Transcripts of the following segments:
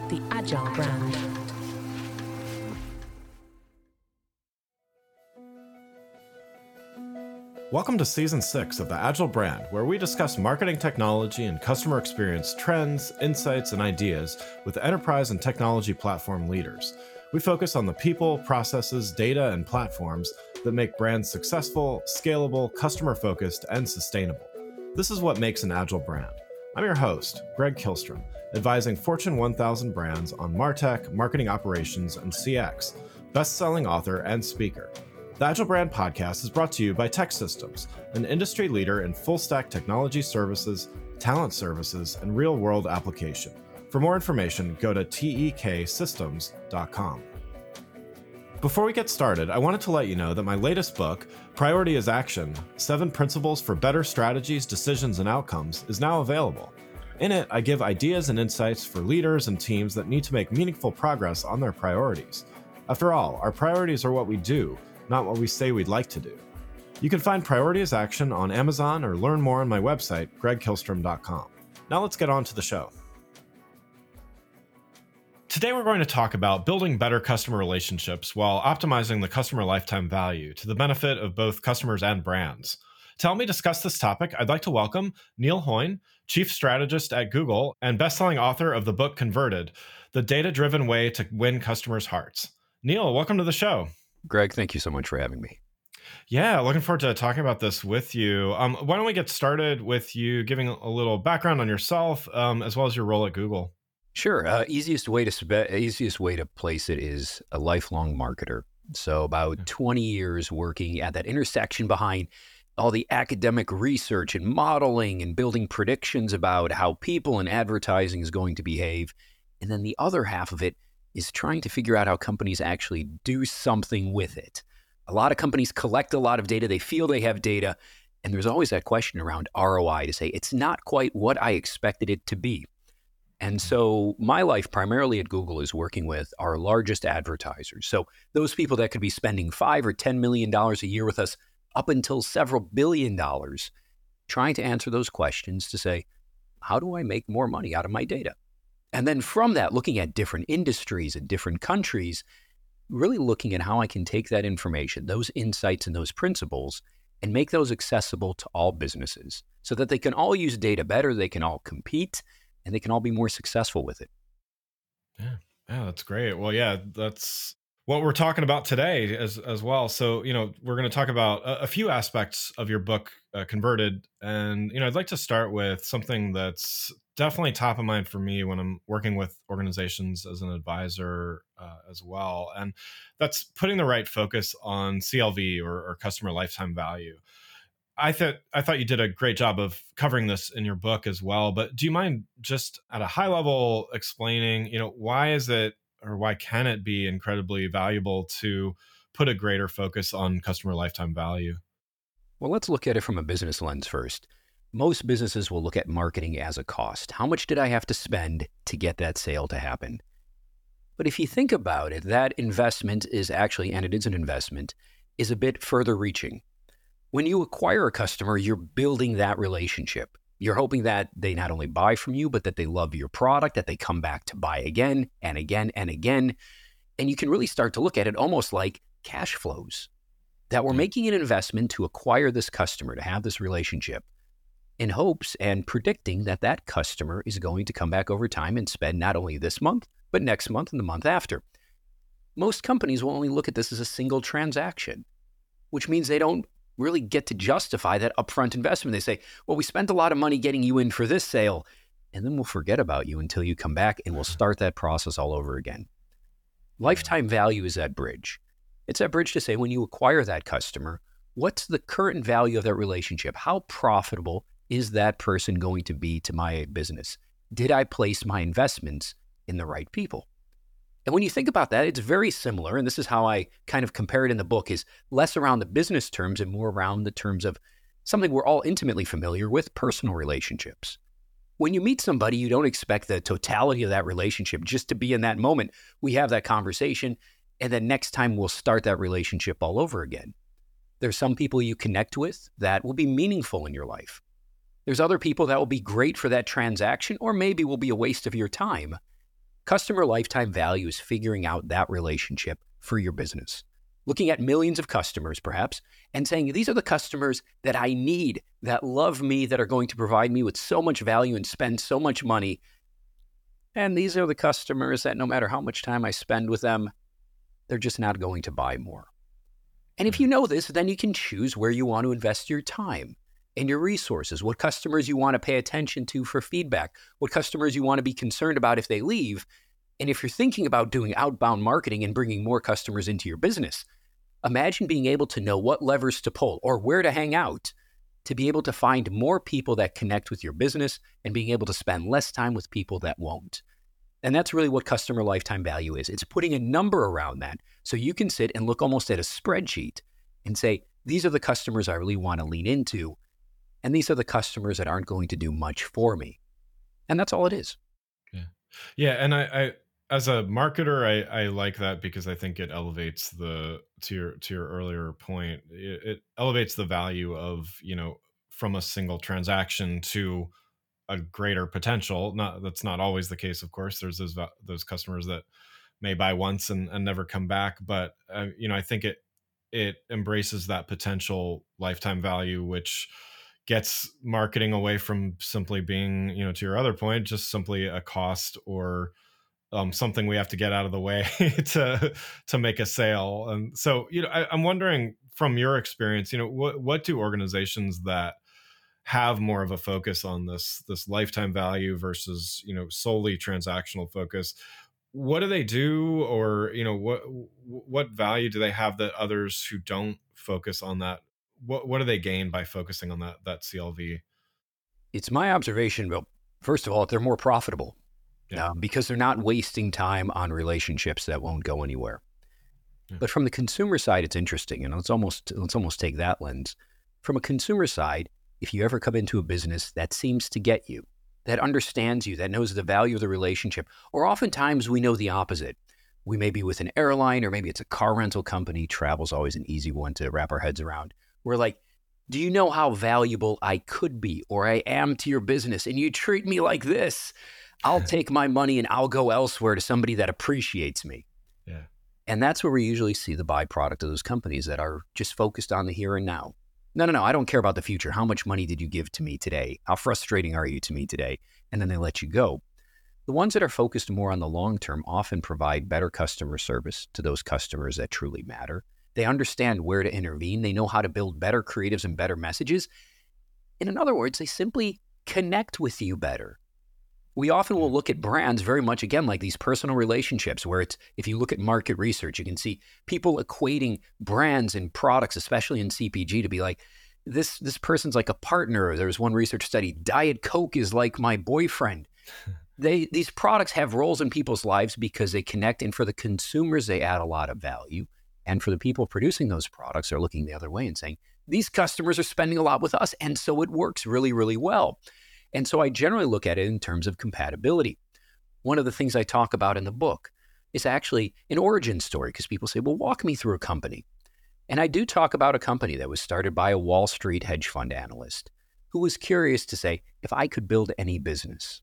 the Agile brand. Welcome to Season 6 of the Agile brand, where we discuss marketing technology and customer experience trends, insights, and ideas with enterprise and technology platform leaders. We focus on the people, processes, data, and platforms that make brands successful, scalable, customer-focused, and sustainable. This is what makes an Agile brand. I'm your host, Greg Kihlstrom, advising Fortune 1000 brands on MarTech, marketing operations, and CX, best-selling author and speaker. The Agile Brand Podcast is brought to you by TEKsystems, an industry leader in full-stack technology services, talent services, and real-world application. For more information, go to teksystems.com. Before we get started, I wanted to let you know that my latest book, Priority is Action: 7 Principles for Better Strategies, Decisions, and Outcomes, is now available. In it, I give ideas and insights for leaders and teams that need to make meaningful progress on their priorities. After all, our priorities are what we do, not what we say we'd like to do. You can find Priority is Action on Amazon or learn more on my website, gregkihlstrom.com. Now let's get on to the show. Today we're going to talk about building better customer relationships while optimizing the customer lifetime value to the benefit of both customers and brands. To help me discuss this topic, I'd like to welcome Neil Hoyne, Chief Strategist at Google and best-selling author of the book Converted: The Data-Driven Way to Win Customers' Hearts. Neil, welcome to the show. Greg, thank you so much for having me. Yeah, looking forward to talking about this with you. Why don't we get started with you giving a little background on yourself, as well as your role at Google? Sure. Easiest way to place it is a lifelong marketer. So about 20 years working at that intersection behind all the academic research and modeling and building predictions about how people and advertising is going to behave. And then the other half of it is trying to figure out how companies actually do something with it. A lot of companies collect a lot of data. They feel they have data. And there's always that question around ROI to say, it's not quite what I expected it to be. And so my life primarily at Google is working with our largest advertisers. So those people that could be spending $5 or $10 million a year with us up until several billion dollars, trying to answer those questions to say, how do I make more money out of my data? And then from that, looking at different industries and different countries, really looking at how I can take that information, those insights and those principles, and make those accessible to all businesses so that they can all use data better, they can all compete, and they can all be more successful with it. Yeah, that's great. Well, yeah, that's what we're talking about today as well. So, we're going to talk about a few aspects of your book, Converted. And, I'd like to start with something that's definitely top of mind for me when I'm working with organizations as an advisor as well. And that's putting the right focus on CLV or customer lifetime value. I thought you did a great job of covering this in your book as well, but do you mind just at a high level explaining, why is it or why can it be incredibly valuable to put a greater focus on customer lifetime value? Well, let's look at it from a business lens first. Most businesses will look at marketing as a cost. How much did I have to spend to get that sale to happen? But if you think about it, that investment is actually, and it is an investment, is a bit further reaching. When you acquire a customer, you're building that relationship. You're hoping that they not only buy from you, but that they love your product, that they come back to buy again and again and again. And you can really start to look at it almost like cash flows, that we're making an investment to acquire this customer, to have this relationship, in hopes and predicting that that customer is going to come back over time and spend not only this month, but next month and the month after. Most companies will only look at this as a single transaction, which means they don't really get to justify that upfront investment. They say, well, we spent a lot of money getting you in for this sale, and then we'll forget about you until you come back and we'll start that process all over again. Lifetime value is that bridge. It's that bridge to say, when you acquire that customer, what's the current value of that relationship? How profitable is that person going to be to my business? Did I place my investments in the right people? And when you think about that, it's very similar, and this is how I kind of compare it in the book, is less around the business terms and more around the terms of something we're all intimately familiar with, personal relationships. When you meet somebody, you don't expect the totality of that relationship just to be in that moment. We have that conversation, and then next time we'll start that relationship all over again. There's some people you connect with that will be meaningful in your life. There's other people that will be great for that transaction, or maybe will be a waste of your time. Customer lifetime value is figuring out that relationship for your business. Looking at millions of customers, perhaps, and saying, these are the customers that I need, that love me, that are going to provide me with so much value and spend so much money. And these are the customers that no matter how much time I spend with them, they're just not going to buy more. And if you know this, then you can choose where you want to invest your time and your resources, what customers you want to pay attention to for feedback, what customers you want to be concerned about if they leave. And if you're thinking about doing outbound marketing and bringing more customers into your business, imagine being able to know what levers to pull or where to hang out to be able to find more people that connect with your business and being able to spend less time with people that won't. And that's really what customer lifetime value is. It's putting a number around that so you can sit and look almost at a spreadsheet and say, these are the customers I really want to lean into, and these are the customers that aren't going to do much for me. And that's all it is. Yeah. And I as a marketer, I like that because I think it elevates to your earlier point, it elevates the value of, from a single transaction to a greater potential. That's not always the case, of course. There's those customers that may buy once and never come back. But, I think it embraces that potential lifetime value, which gets marketing away from simply being, to your other point, just simply a cost or something we have to get out of the way to make a sale. And so, I'm wondering from your experience, what do organizations that have more of a focus on this lifetime value versus, solely transactional focus, what do they do? Or, what value do they have that others who don't focus on that? What do they gain by focusing on that CLV? It's my observation, well, first of all, they're more profitable because they're not wasting time on relationships that won't go anywhere. Yeah. But from the consumer side, it's interesting. And let's almost take that lens. From a consumer side, if you ever come into a business that seems to get you, that understands you, that knows the value of the relationship, or oftentimes we know the opposite. We may be with an airline or maybe it's a car rental company. Travel's always an easy one to wrap our heads around. We're like, do you know how valuable I could be or I am to your business? And you treat me like this. I'll take my money and I'll go elsewhere to somebody that appreciates me. Yeah. And that's where we usually see the byproduct of those companies that are just focused on the here and now. No, I don't care about the future. How much money did you give to me today? How frustrating are you to me today? And then they let you go. The ones that are focused more on the long term often provide better customer service to those customers that truly matter. They understand where to intervene. They know how to build better creatives and better messages. And in other words, they simply connect with you better. We often will look at brands very much, again, like these personal relationships where it's, if you look at market research, you can see people equating brands and products, especially in CPG, to be like, this person's like a partner. There was one research study, Diet Coke is like my boyfriend. These products have roles in people's lives because they connect, and for the consumers, they add a lot of value. And for the people producing those products, they're looking the other way and saying, these customers are spending a lot with us. And so it works really, really well. And so I generally look at it in terms of compatibility. One of the things I talk about in the book is actually an origin story, because people say, well, walk me through a company. And I do talk about a company that was started by a Wall Street hedge fund analyst who was curious to say, if I could build any business,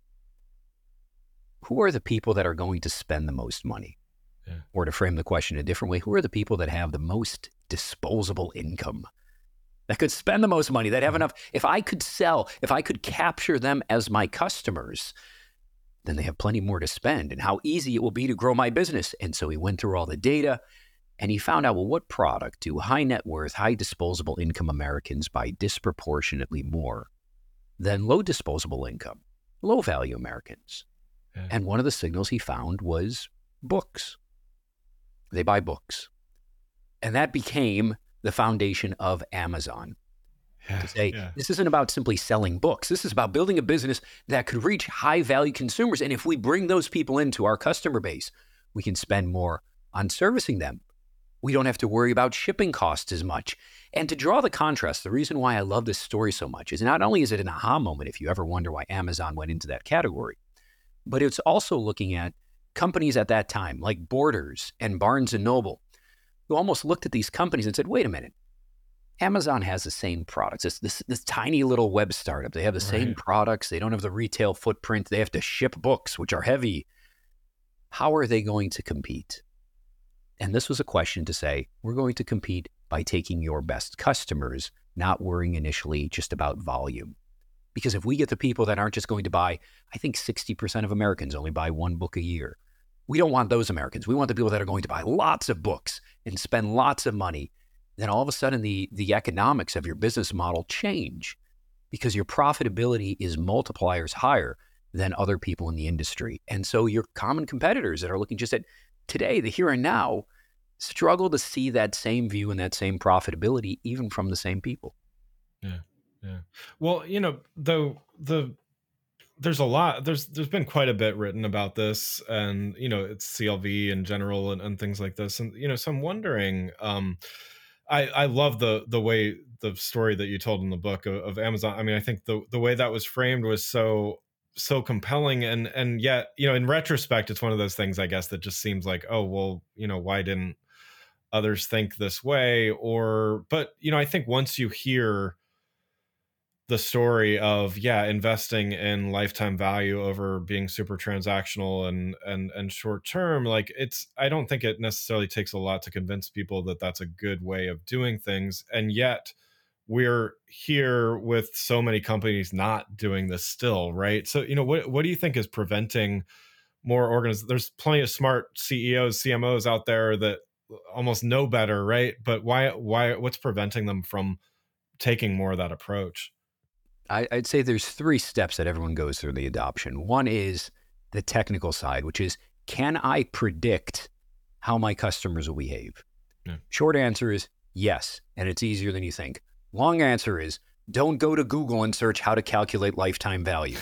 who are the people that are going to spend the most money? Yeah. Or to frame the question a different way, who are the people that have the most disposable income, that could spend the most money, that have enough? If I could capture them as my customers, then they have plenty more to spend, and how easy it will be to grow my business. And so he went through all the data and he found out, well, what product do high net worth, high disposable income Americans buy disproportionately more than low disposable income, low value Americans? Yeah. And one of the signals he found was books. They buy books. And that became the foundation of Amazon. To say, this isn't about simply selling books. This is about building a business that could reach high-value consumers. And if we bring those people into our customer base, we can spend more on servicing them. We don't have to worry about shipping costs as much. And to draw the contrast, the reason why I love this story so much is not only is it an aha moment if you ever wonder why Amazon went into that category, but it's also looking at companies at that time like Borders and Barnes & Noble, who almost looked at these companies and said, wait a minute, Amazon has the same products. It's this tiny little web startup. They have the same products. They don't have the retail footprint. They have to ship books, which are heavy. how are they going to compete? And this was a question to say, we're going to compete by taking your best customers, not worrying initially just about volume. Because if we get the people that aren't just going to buy, I think 60% of Americans only buy one book a year. We don't want those Americans. We want the people that are going to buy lots of books and spend lots of money. Then all of a sudden, the economics of your business model change because your profitability is multipliers higher than other people in the industry. And so your common competitors that are looking just at today, the here and now, struggle to see that same view and that same profitability, even from the same people. Yeah. Yeah. Well, there's a lot, there's been quite a bit written about this, and, it's CLV in general and things like this. And, so I'm wondering, I love the way the story that you told in the book of Amazon. I mean, I think the way that was framed was so compelling, and yet, in retrospect, it's one of those things, I guess, that just seems like, oh, well, why didn't others think this way? But I think once you hear the story of investing in lifetime value over being super transactional and short term, like, I don't think it necessarily takes a lot to convince people that that's a good way of doing things. And yet we're here with so many companies not doing this still, right? So, what do you think is preventing more organizations? There's plenty of smart CEOs, CMOs out there that almost know better, right? But what's preventing them from taking more of that approach? I'd say there's 3 steps that everyone goes through the adoption. One is the technical side, which is, can I predict how my customers will behave? Yeah. Short answer is yes, and it's easier than you think. Long answer is, don't go to Google and search how to calculate lifetime value.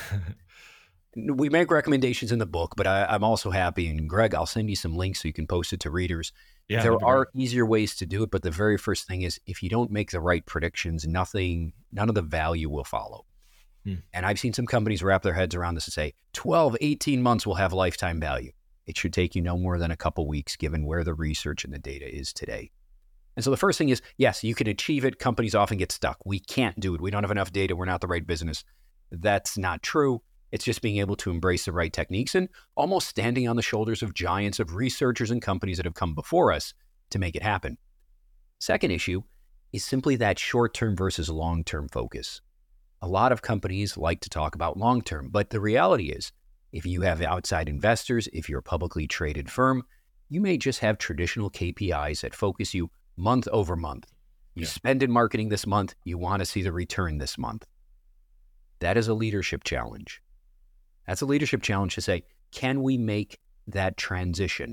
We make recommendations in the book, but I'm also happy, and Greg, I'll send you some links so you can post it to readers. Yeah, there are easier ways to do it, but the very first thing is, if you don't make the right predictions, none of the value will follow. And I've seen some companies wrap their heads around this and say, 12, 18 months will have lifetime value. It should take you no more than a couple weeks, given where the research and the data is today. And so the first thing is, yes, you can achieve it. Companies often get stuck. We can't do it. We don't have enough data. We're not the right business. That's not true. It's just being able to embrace the right techniques and almost standing on the shoulders of giants, of researchers and companies that have come before us to make it happen. Second issue is simply that short-term versus long-term focus. A lot of companies like to talk about long-term, but the reality is, if you have outside investors, if you're a publicly traded firm, you may just have traditional KPIs that focus you month over month. You spend in marketing this month, you want to see the return this month. That is a leadership challenge. That's a leadership challenge to say, can we make that transition?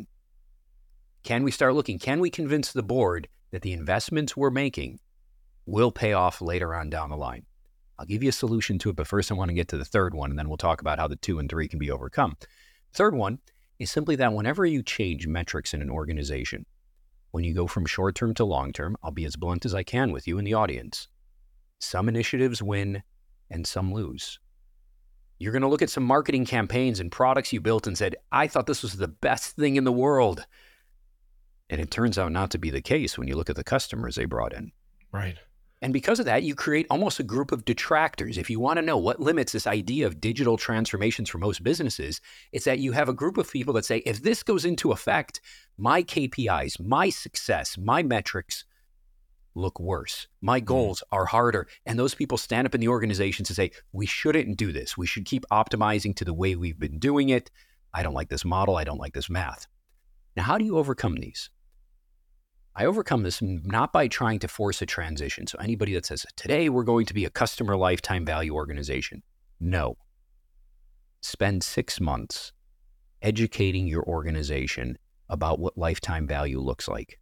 Can we start looking? Can we convince the board that the investments we're making will pay off later on down the line? I'll give you a solution to it, but first I want to get to the third one, and then we'll talk about how the 2 and 3 can be overcome. Third one is simply that whenever you change metrics in an organization, when you go from short-term to long-term, I'll be as blunt as I can with you in the audience. Some initiatives win and some lose. You're going to look at some marketing campaigns and products you built and said, I thought this was the best thing in the world. And it turns out not to be the case when you look at the customers they brought in. Right. And because of that, you create almost a group of detractors. If you want to know what limits this idea of digital transformations for most businesses, it's that you have a group of people that say, if this goes into effect, my KPIs, my success, my metrics look worse. My goals are harder. And those people stand up in the organization to say, we shouldn't do this. We should keep optimizing to the way we've been doing it. I don't like this model. I don't like this math. Now, how do you overcome these? I overcome this not by trying to force a transition. So anybody that says, today we're going to be a customer lifetime value organization. No. Spend 6 months educating your organization about what lifetime value looks like.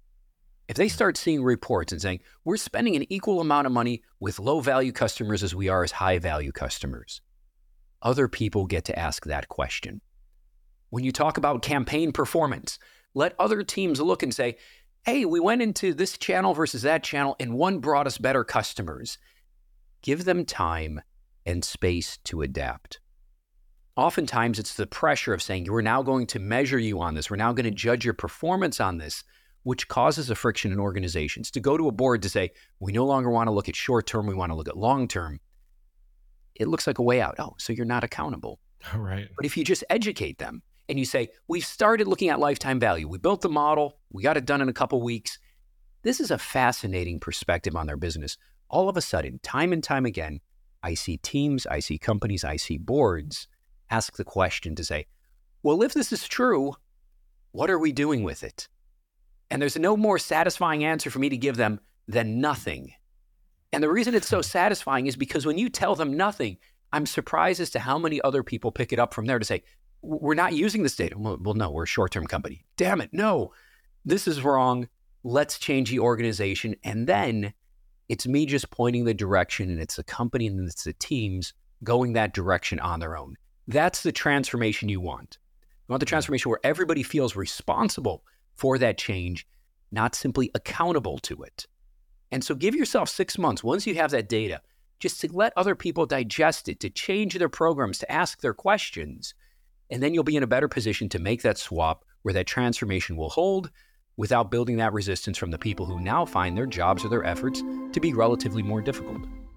If they start seeing reports and saying, we're spending an equal amount of money with low-value customers as we are as high-value customers, other people get to ask that question. When you talk about campaign performance, let other teams look and say, hey, we went into this channel versus that channel, and one brought us better customers. Give them time and space to adapt. Oftentimes, it's the pressure of saying, we're now going to measure you on this. We're now going to judge your performance on this, which causes a friction in organizations. To go to a board to say, we no longer want to look at short-term, we want to look at long-term. It looks like a way out. Oh, so you're not accountable. Right. But if you just educate them and you say, we've started looking at lifetime value. We built the model. We got it done in a couple weeks. This is a fascinating perspective on their business. All of a sudden, time and time again, I see teams, I see companies, I see boards ask the question to say, well, if this is true, what are we doing with it? And there's no more satisfying answer for me to give them than nothing. And the reason it's so satisfying is because when you tell them nothing, I'm surprised as to how many other people pick it up from there to say, we're not using this data. Well, no, we're a short-term company. Damn it, no, this is wrong. Let's change the organization. And then it's me just pointing the direction, and it's the company and it's the teams going that direction on their own. That's the transformation you want. You want the transformation where everybody feels responsible for that change, not simply accountable to it. And so give yourself 6 months, once you have that data, just to let other people digest it, to change their programs, to ask their questions. And then you'll be in a better position to make that swap where that transformation will hold without building that resistance from the people who now find their jobs or their efforts to be relatively more difficult.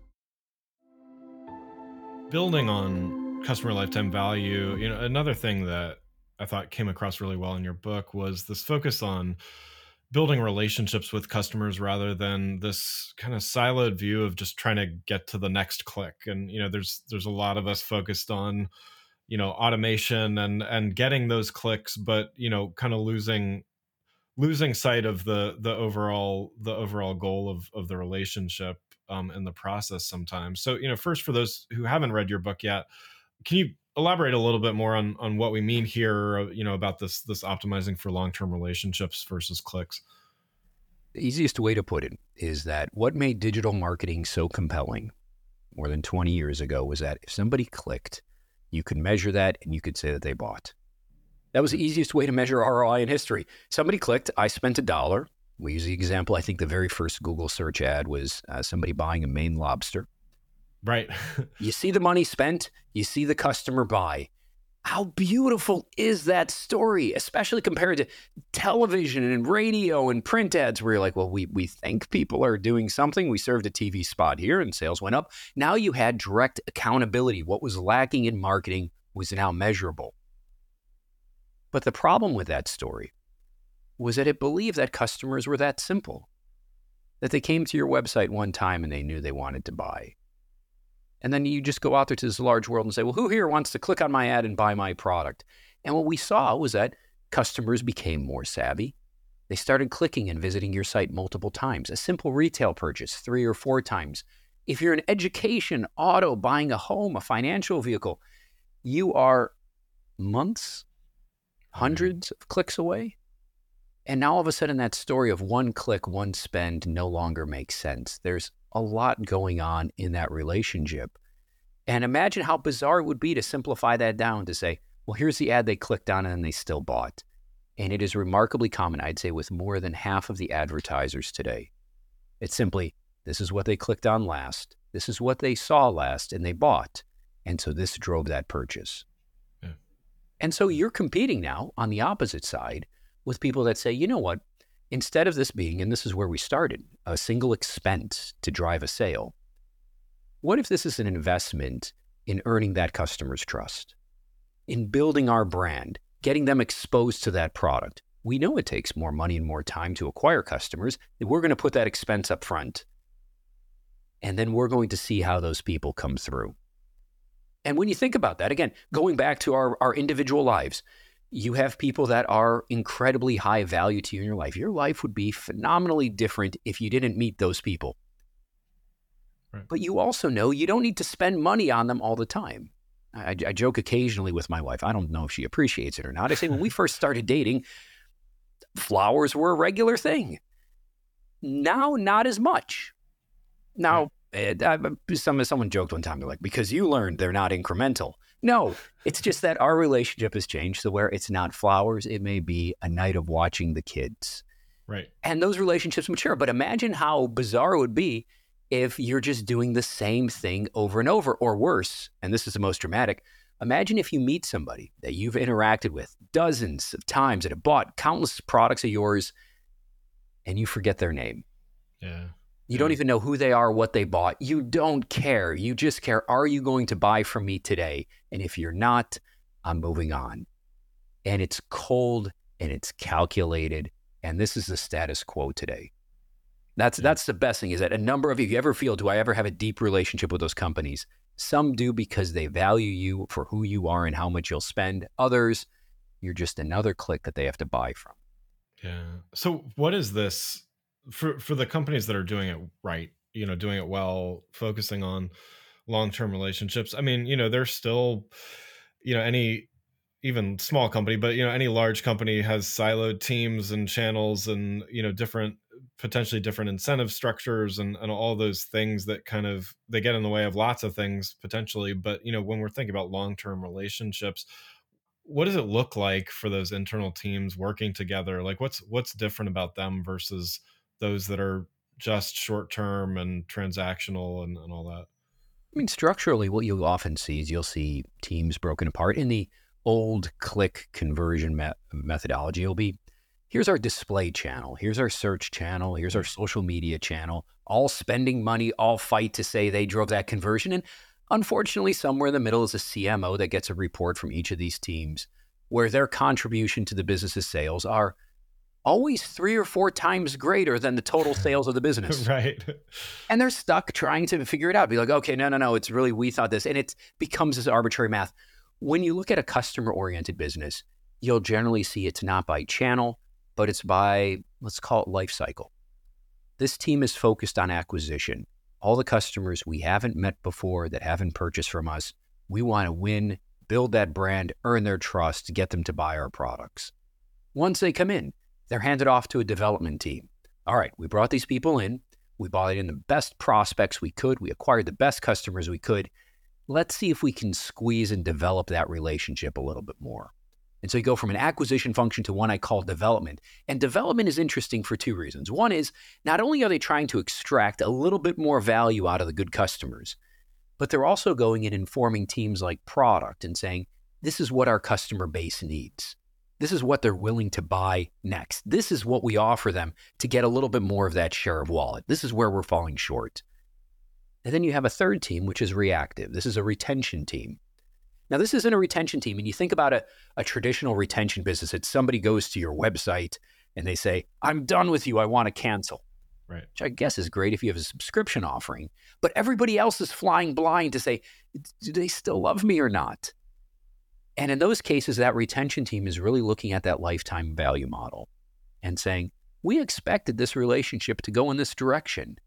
Building on customer lifetime value, another thing that I thought came across really well in your book was this focus on building relationships with customers rather than this kind of siloed view of just trying to get to the next click. And, there's a lot of us focused on, automation and getting those clicks, but, kind of losing sight of the overall goal of the relationship in the process sometimes. So, first, for those who haven't read your book yet, can you elaborate a little bit more on what we mean here, about this optimizing for long-term relationships versus clicks? The easiest way to put it is that what made digital marketing so compelling more than 20 years ago was that if somebody clicked, you could measure that and you could say that they bought. That was the easiest way to measure ROI in history. Somebody clicked, I spent $1. We use the example, I think the very first Google search ad was somebody buying a Maine lobster. Right. You see the money spent, you see the customer buy. How beautiful is that story, especially compared to television and radio and print ads where you're like, well, we think people are doing something. We served a TV spot here and sales went up. Now you had direct accountability. What was lacking in marketing was now measurable. But the problem with that story was that it believed that customers were that simple, that they came to your website one time and they knew they wanted to buy. And then you just go out there to this large world and say, well, who here wants to click on my ad and buy my product? And what we saw was that customers became more savvy. They started clicking and visiting your site multiple times. A simple retail purchase 3 or 4 times. If you're in education, auto, buying a home, a financial vehicle, you are months, hundreds of clicks away. And now all of a sudden that story of one click, one spend no longer makes sense. There's a lot going on in that relationship. And imagine how bizarre it would be to simplify that down to say, well, here's the ad they clicked on and they still bought. And it is remarkably common, I'd say, with more than half of the advertisers today. It's simply, this is what they clicked on last. This is what they saw last and they bought. And so this drove that purchase. Yeah. And so you're competing now on the opposite side with people that say, you know what? Instead of this being, and this is where we started, a single expense to drive a sale, what if this is an investment in earning that customer's trust, in building our brand, getting them exposed to that product? We know it takes more money and more time to acquire customers. We're going to put that expense up front, and then we're going to see how those people come through. And when you think about that, again, going back to our individual lives, you have people that are incredibly high value to you in your life. Your life would be phenomenally different if you didn't meet those people. Right. But you also know you don't need to spend money on them all the time. I joke occasionally with my wife. I don't know if she appreciates it or not. I say, when we first started dating, flowers were a regular thing. Now, not as much. Now, someone joked one time, they're like, because you learned they're not incremental. No, it's just that our relationship has changed to where it's not flowers. It may be a night of watching the kids. Right. And those relationships mature. But imagine how bizarre it would be if you're just doing the same thing over and over, or worse, and this is the most dramatic, imagine if you meet somebody that you've interacted with dozens of times, that have bought countless products of yours, and you forget their name. Yeah. You don't even know who they are, what they bought. You don't care. You just care, are you going to buy from me today? And if you're not, I'm moving on. and it's cold and it's calculated. And this is the status quo today. That's the best thing, is that a number of you, if you ever feel, do I ever have a deep relationship with those companies? Some do because they value you for who you are and how much you'll spend. Others, you're just another click that they have to buy from. Yeah. So what is this for the companies that are doing it right, doing it well, focusing on long-term relationships? I mean, there's still, any even small company, but any large company has siloed teams and channels and different, potentially different incentive structures and all those things that kind of they get in the way of lots of things potentially. But when we're thinking about long-term relationships, what does it look like for those internal teams working together? Like what's different about them versus those that are just short-term and transactional and all that? I mean, structurally, what you'll often see is you'll see teams broken apart. In the old click conversion methodology, it'll be, here's our display channel, here's our search channel, here's our social media channel, all spending money, all fight to say they drove that conversion. And unfortunately, somewhere in the middle is a CMO that gets a report from each of these teams where their contribution to the business's sales are always 3 or 4 times greater than the total sales of the business. Right. And they're stuck trying to figure it out. Be like, okay, no, it's really, we thought this. And it becomes this arbitrary math. When you look at a customer-oriented business, you'll generally see it's not by channel, but it's by, let's call it life cycle. This team is focused on acquisition. All the customers we haven't met before that haven't purchased from us, we want to win, build that brand, earn their trust, get them to buy our products. Once they come in, they're handed off to a development team. All right, we brought these people in. We brought in the best prospects we could. We acquired the best customers we could. Let's see if we can squeeze and develop that relationship a little bit more. And so you go from an acquisition function to one I call development. And development is interesting for 2 reasons. One is, not only are they trying to extract a little bit more value out of the good customers, but they're also going and informing teams like product and saying, this is what our customer base needs. This is what they're willing to buy next. This is what we offer them to get a little bit more of that share of wallet. This is where we're falling short. And then you have a third team, which is reactive. This is a retention team. Now, this isn't a retention team. And you think about a traditional retention business. It's somebody goes to your website and they say, I'm done with you. I want to cancel. Right. Which I guess is great if you have a subscription offering. But everybody else is flying blind to say, do they still love me or not? And in those cases, that retention team is really looking at that lifetime value model and saying, we expected this relationship to go in this direction.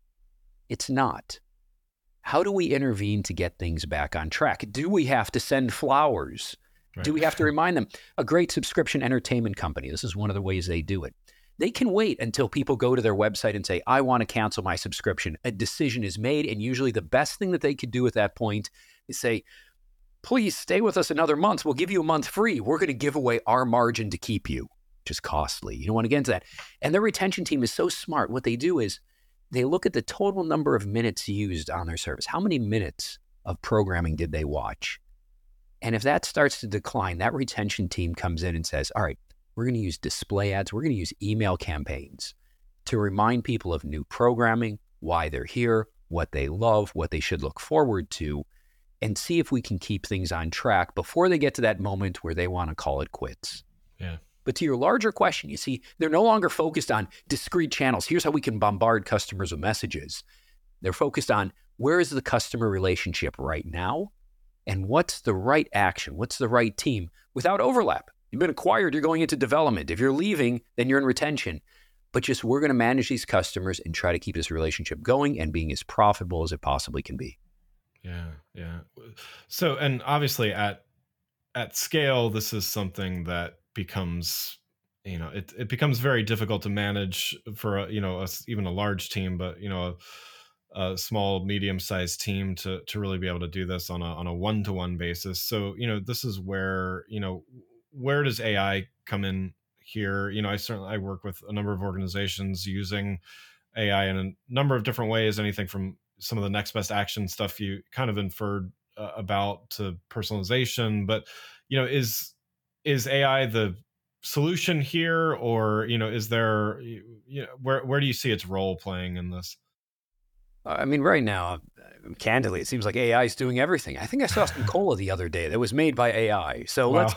It's not. How do we intervene to get things back on track? Do we have to send flowers? Right. Do we have to remind them? A great subscription entertainment company, this is one of the ways they do it. They can wait until people go to their website and say, I want to cancel my subscription. A decision is made, and usually the best thing that they could do at that point is say, please stay with us another month. We'll give you a month free. We're going to give away our margin to keep you, which is costly. You don't want to get into that. And their retention team is so smart. What they do is they look at the total number of minutes used on their service. How many minutes of programming did they watch? And if that starts to decline, that retention team comes in and says, all right, we're going to use display ads. We're going to use email campaigns to remind people of new programming, why they're here, what they love, what they should look forward to, and see if we can keep things on track before they get to that moment where they want to call it quits. Yeah. But to your larger question, you see, they're no longer focused on discrete channels. Here's how we can bombard customers with messages. They're focused on where is the customer relationship right now and what's the right action, what's the right team without overlap. You've been acquired, you're going into development. If you're leaving, then you're in retention. But just we're going to manage these customers and try to keep this relationship going and being as profitable as it possibly can be. Yeah. So, and obviously at scale, this is something that becomes, it becomes very difficult to manage for even a large team, but a small, medium-sized team to really be able to do this on a one-to-one basis. So, this is where, where does AI come in here? I work with a number of organizations using AI in a number of different ways, anything from some of the next best action stuff you kind of inferred about to personalization, but is AI the solution here, or is there where do you see its role playing in this? I mean, right now, candidly, it seems like AI is doing everything. I think I saw some cola the other day that was made by AI. So Wow.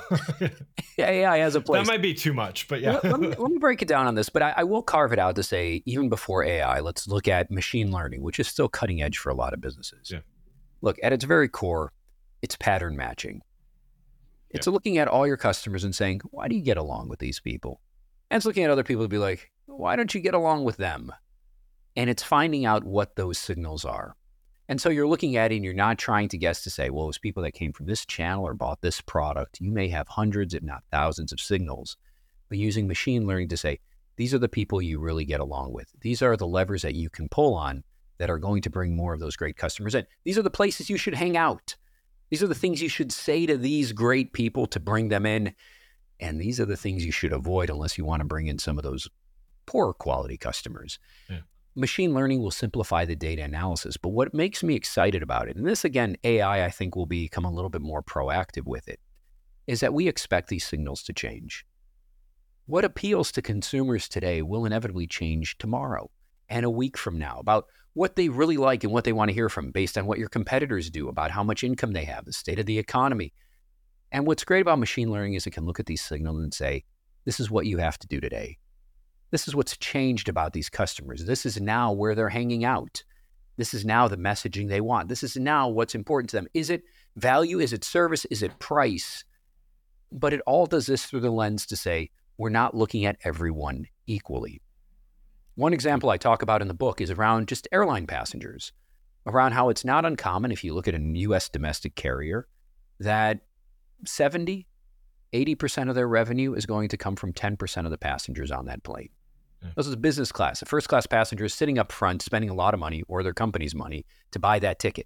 AI has a place. That might be too much, but yeah. Let me break it down on this, but I will carve it out to say, even before AI, let's look at machine learning, which is still cutting edge for a lot of businesses. Yeah. Look, at its very core, it's pattern matching. It's looking at all your customers and saying, why do you get along with these people? And it's looking at other people to be like, why don't you get along with them? And it's finding out what those signals are. And so you're looking at it and you're not trying to guess to say, well, it was people that came from this channel or bought this product. You may have hundreds, if not thousands of signals, but using machine learning to say, these are the people you really get along with. These are the levers that you can pull on that are going to bring more of those great customers in. These are the places you should hang out. These are the things you should say to these great people to bring them in. And these are the things you should avoid unless you want to bring in some of those poor quality customers. Yeah. Machine learning will simplify the data analysis, but what makes me excited about it, and this again, AI I think will become a little bit more proactive with it, is that we expect these signals to change. What appeals to consumers today will inevitably change tomorrow and a week from now about what they really like and what they want to hear from based on what your competitors do, about how much income they have, the state of the economy. And what's great about machine learning is it can look at these signals and say, this is what you have to do today. This is what's changed about these customers. This is now where they're hanging out. This is now the messaging they want. This is now what's important to them. Is it value? Is it service? Is it price? But it all does this through the lens to say, we're not looking at everyone equally. One example I talk about in the book is around just airline passengers, around how it's not uncommon, if you look at a U.S. domestic carrier, that 70, 80% of their revenue is going to come from 10% of the passengers on that plane. Yeah. This is business class. A first-class passenger is sitting up front, spending a lot of money, or their company's money, to buy that ticket.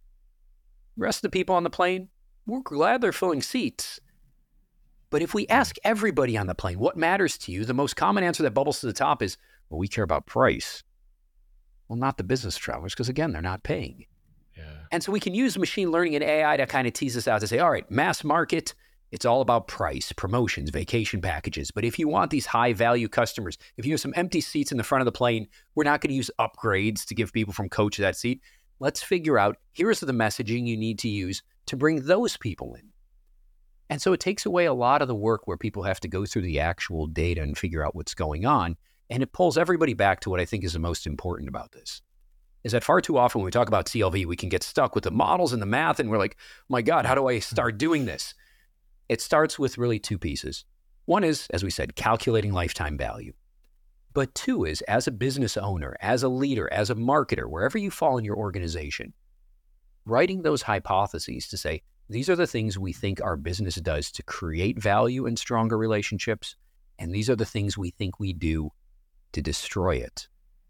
The rest of the people on the plane, we're glad they're filling seats. But if we ask everybody on the plane, what matters to you? The most common answer that bubbles to the top is, well, we care about price. Well, not the business travelers, because again, they're not paying. Yeah. And so we can use machine learning and AI to kind of tease us out to say, all right, mass market, it's all about price, promotions, vacation packages. But if you want these high value customers, if you have some empty seats in the front of the plane, we're not going to use upgrades to give people from coach that seat. Let's figure out, here's the messaging you need to use to bring those people in. And so it takes away a lot of the work where people have to go through the actual data and figure out what's going on. And it pulls everybody back to what I think is the most important about this, is that far too often when we talk about CLV, we can get stuck with the models and the math, and we're like, my God, how do I start doing this? It starts with really two pieces. One is, as we said, calculating lifetime value. But two is, as a business owner, as a leader, as a marketer, wherever you fall in your organization, writing those hypotheses to say, these are the things we think our business does to create value and stronger relationships, and these are the things we think we do to destroy it.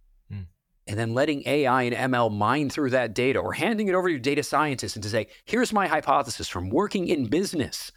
And then letting AI and ML mine through that data, or handing it over to your data scientist and to say, here's my hypothesis from working in business.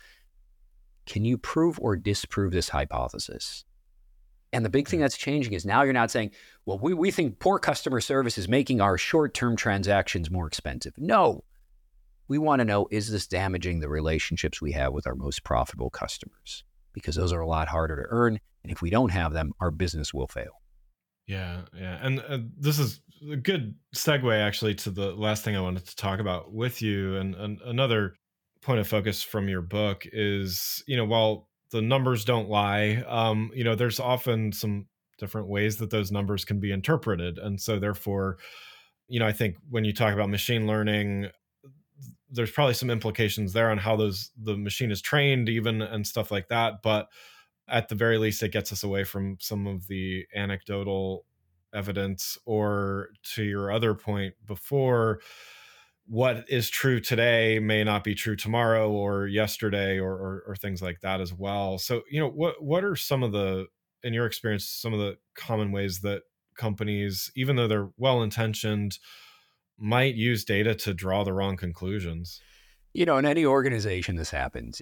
Can you prove or disprove this hypothesis? And the big thing that's changing is now you're not saying, well, we think poor customer service is making our short-term transactions more expensive. No, we want to know, is this damaging the relationships we have with our most profitable customers? Because those are a lot harder to earn. And if we don't have them, our business will fail. Yeah. And this is a good segue actually to the last thing I wanted to talk about with you. And another point of focus from your book is, while the numbers don't lie, there's often some different ways that those numbers can be interpreted. And so therefore, I think when you talk about machine learning, there's probably some implications there on how the machine is trained even and stuff like that. But at the very least, it gets us away from some of the anecdotal evidence, or to your other point before, what is true today may not be true tomorrow or yesterday or things like that as well. So, what are some of the, in your experience, some of the common ways that companies, even though they're well-intentioned, might use data to draw the wrong conclusions? In any organization, this happens.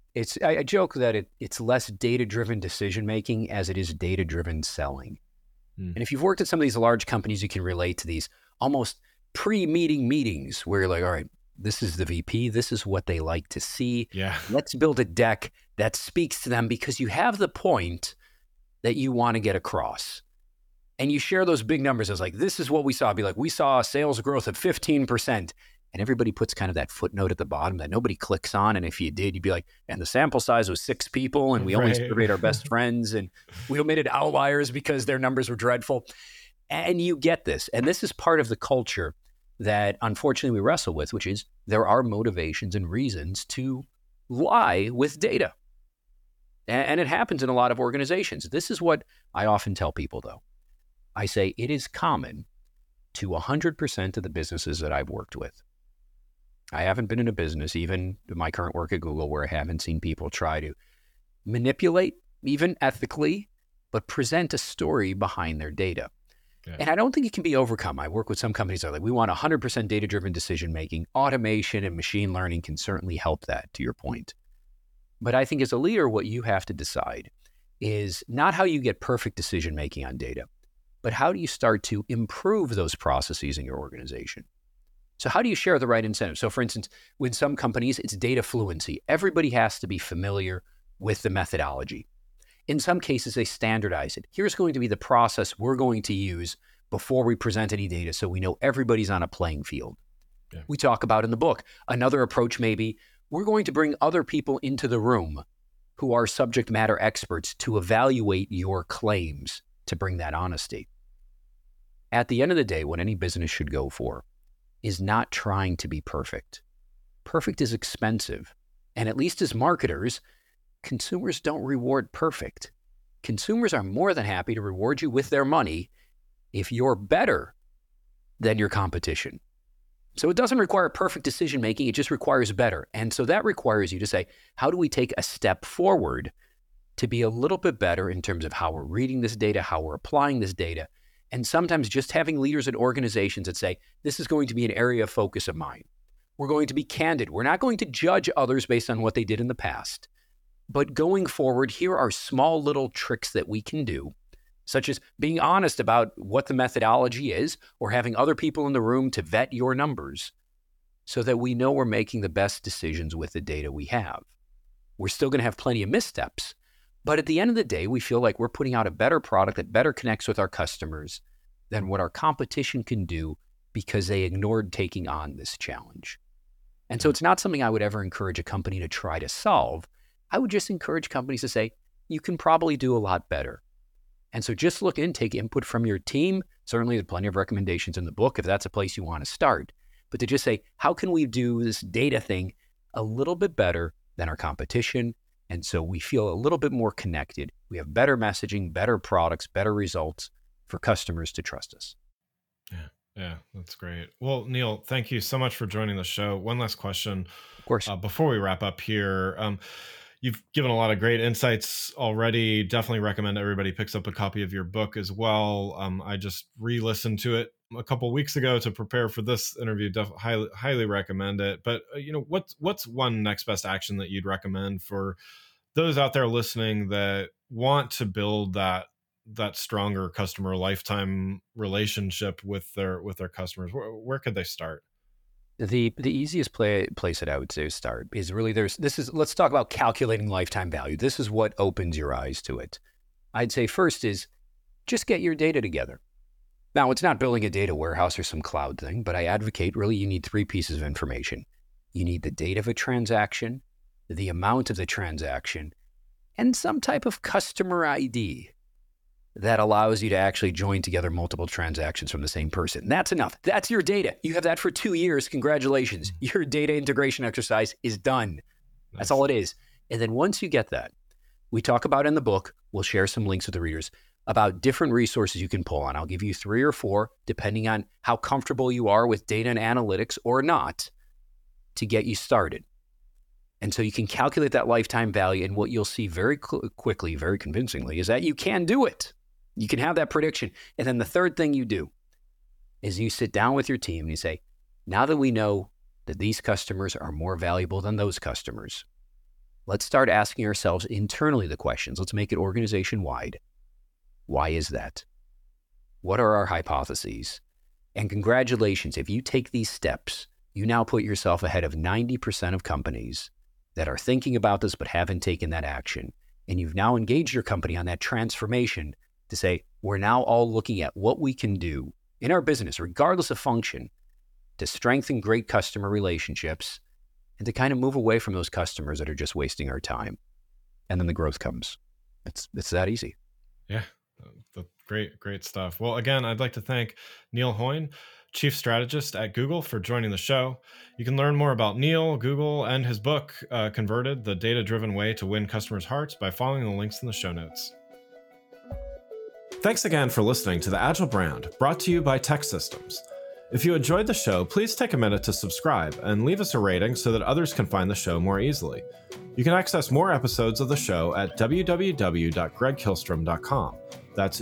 I joke that it's less data-driven decision-making as it is data-driven selling. And if you've worked at some of these large companies, you can relate to these almost pre-meeting meetings where you're like, all right, this is the VP. This is what they like to see. Yeah. Let's build a deck that speaks to them because you have the point that you want to get across. and you share those big numbers as like, this is what we saw. Be like, we saw sales growth of 15%. And everybody puts kind of that footnote at the bottom that nobody clicks on. And if you did, you'd be like, and the sample size was 6 people, and we only surveyed our best friends, and we omitted outliers because their numbers were dreadful. And you get this. And this is part of the culture that unfortunately we wrestle with, which is there are motivations and reasons to lie with data. And it happens in a lot of organizations. This is what I often tell people, though. I say it is common to 100% of the businesses that I've worked with. I haven't been in a business, even in my current work at Google, where I haven't seen people try to manipulate, even ethically, but present a story behind their data. Yeah. And I don't think it can be overcome. I work with some companies that are like, we want 100% data-driven decision-making. Automation and machine learning can certainly help that, to your point. But I think as a leader, what you have to decide is not how you get perfect decision-making on data, but how do you start to improve those processes in your organization? So how do you share the right incentives? So for instance, with some companies, it's data fluency. Everybody has to be familiar with the methodology. In some cases, they standardize it. Here's going to be the process we're going to use before we present any data so we know everybody's on a playing field. Yeah. We talk about in the book, another approach may be, we're going to bring other people into the room who are subject matter experts to evaluate your claims to bring that honesty. At the end of the day, what any business should go for is not trying to be perfect. Perfect is expensive. And at least as marketers, consumers don't reward perfect. Consumers are more than happy to reward you with their money if you're better than your competition. So it doesn't require perfect decision-making, it just requires better. And so that requires you to say, how do we take a step forward to be a little bit better in terms of how we're reading this data, how we're applying this data, and sometimes just having leaders and organizations that say, this is going to be an area of focus of mine. We're going to be candid. We're not going to judge others based on what they did in the past. But going forward, here are small little tricks that we can do, such as being honest about what the methodology is, or having other people in the room to vet your numbers so that we know we're making the best decisions with the data we have. We're still going to have plenty of missteps, but at the end of the day, we feel like we're putting out a better product that better connects with our customers than what our competition can do because they ignored taking on this challenge. And so it's not something I would ever encourage a company to try to solve. I would just encourage companies to say, you can probably do a lot better. And so just look in, take input from your team. Certainly there's plenty of recommendations in the book if that's a place you want to start. But to just say, how can we do this data thing a little bit better than our competition? And so we feel a little bit more connected. We have better messaging, better products, better results for customers to trust us. Yeah, that's great. Well, Neil, thank you so much for joining the show. One last question. Of course. Before we wrap up here, you've given a lot of great insights already. Definitely recommend everybody picks up a copy of your book as well. I just re-listened to it a couple of weeks ago to prepare for this interview. Highly recommend it. But what's one next best action that you'd recommend for those out there listening that want to build that stronger customer lifetime relationship with their customers? Where could they start? The easiest place that I would say to start is really let's talk about calculating lifetime value. This is what opens your eyes to it. I'd say first is just get your data together. Now, it's not building a data warehouse or some cloud thing, but I advocate really you need 3 pieces of information. You need the date of a transaction, the amount of the transaction, and some type of customer ID that allows you to actually join together multiple transactions from the same person. That's enough. That's your data. You have that for 2 years. Congratulations. Your data integration exercise is done. Nice. That's all it is. And then once you get that, we talk about in the book, we'll share some links with the readers about different resources you can pull on. I'll give you 3 or 4, depending on how comfortable you are with data and analytics or not, to get you started. And so you can calculate that lifetime value, and what you'll see very quickly, very convincingly, is that you can do it. You can have that prediction. And then the third thing you do is you sit down with your team and you say, now that we know that these customers are more valuable than those customers, let's start asking ourselves internally the questions. Let's make it organization-wide. Why is that? What are our hypotheses? And congratulations, if you take these steps, you now put yourself ahead of 90% of companies that are thinking about this but haven't taken that action. And you've now engaged your company on that transformation to say, We're now all looking at what we can do in our business, regardless of function, to strengthen great customer relationships and to kind of move away from those customers that are just wasting our time. And then the growth comes. It's that easy. Yeah, great stuff. Well, again, I'd like to thank Neil Hoyne, Chief Strategist at Google, for joining the show. You can learn more about Neil, Google, and his book, Converted, The Data-Driven Way to Win Customers' Hearts, by following the links in the show notes. Thanks again for listening to The Agile Brand, brought to you by TEKsystems. If you enjoyed the show, please take a minute to subscribe and leave us a rating so that others can find the show more easily. You can access more episodes of the show at www.gregkihlstrom.com. That's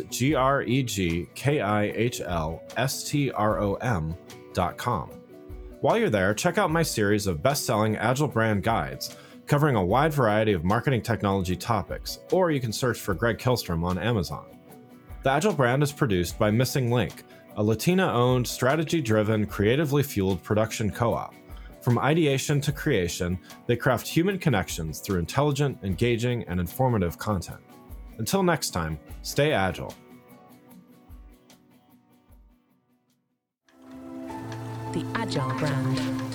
GregKihlstrom.com. While you're there, check out my series of best-selling Agile Brand guides covering a wide variety of marketing technology topics, or you can search for Greg Kihlstrom on Amazon. The Agile Brand is produced by Missing Link, a Latina-owned, strategy-driven, creatively fueled production co-op. From ideation to creation, they craft human connections through intelligent, engaging, and informative content. Until next time, stay agile. The Agile Brand.